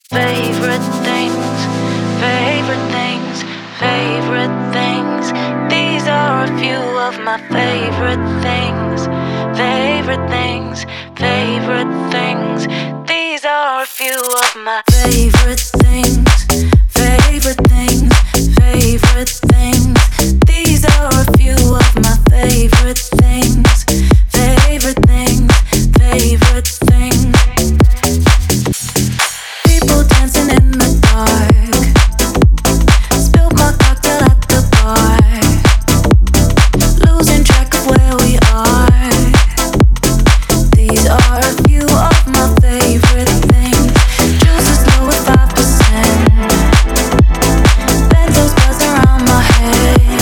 Favorite things, favorite things, favorite things. These are a few of my favorite things, favorite things, favorite things. These are a few of my favorite things, favorite things, favorite things. These are a few of my favorite things, favorite things, favorite things. People dancing in the dark, spilled my cocktail at the bar, losing track of where we are. These are a few of my favorite things. Juice is low at 5%, benzos buzzing around my head,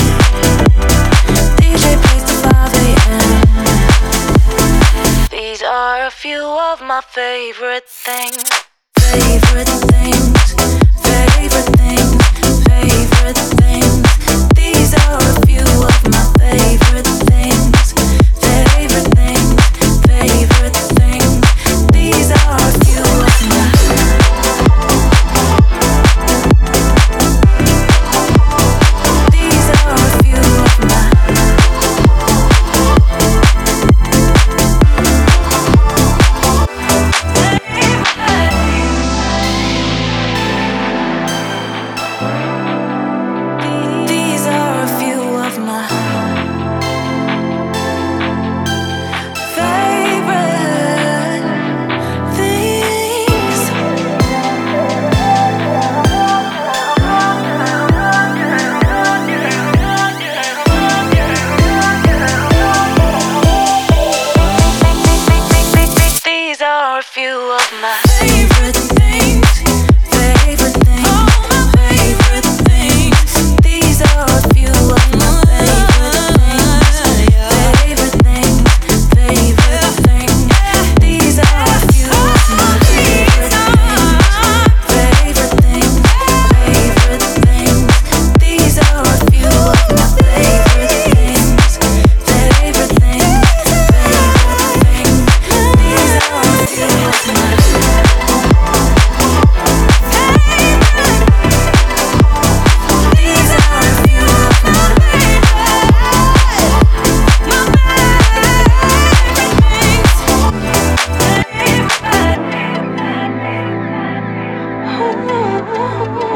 DJ plays till 5 a.m. These are a few of my favorite things. Favorite things, favorite things, favorite things. These are a few of my favorite things, favorite things, favorite things. These are a few of my. These are a few of my. These are a few of my favorite things. These are a few of my favorite things, favorite things, favorite things. These are a few of my favorite things, favorite things. These are a few of my favorite things, favorite things. These are a few of my favorite things, favorite things, favorite things. These are a few of my. These are a few of my. Ooh.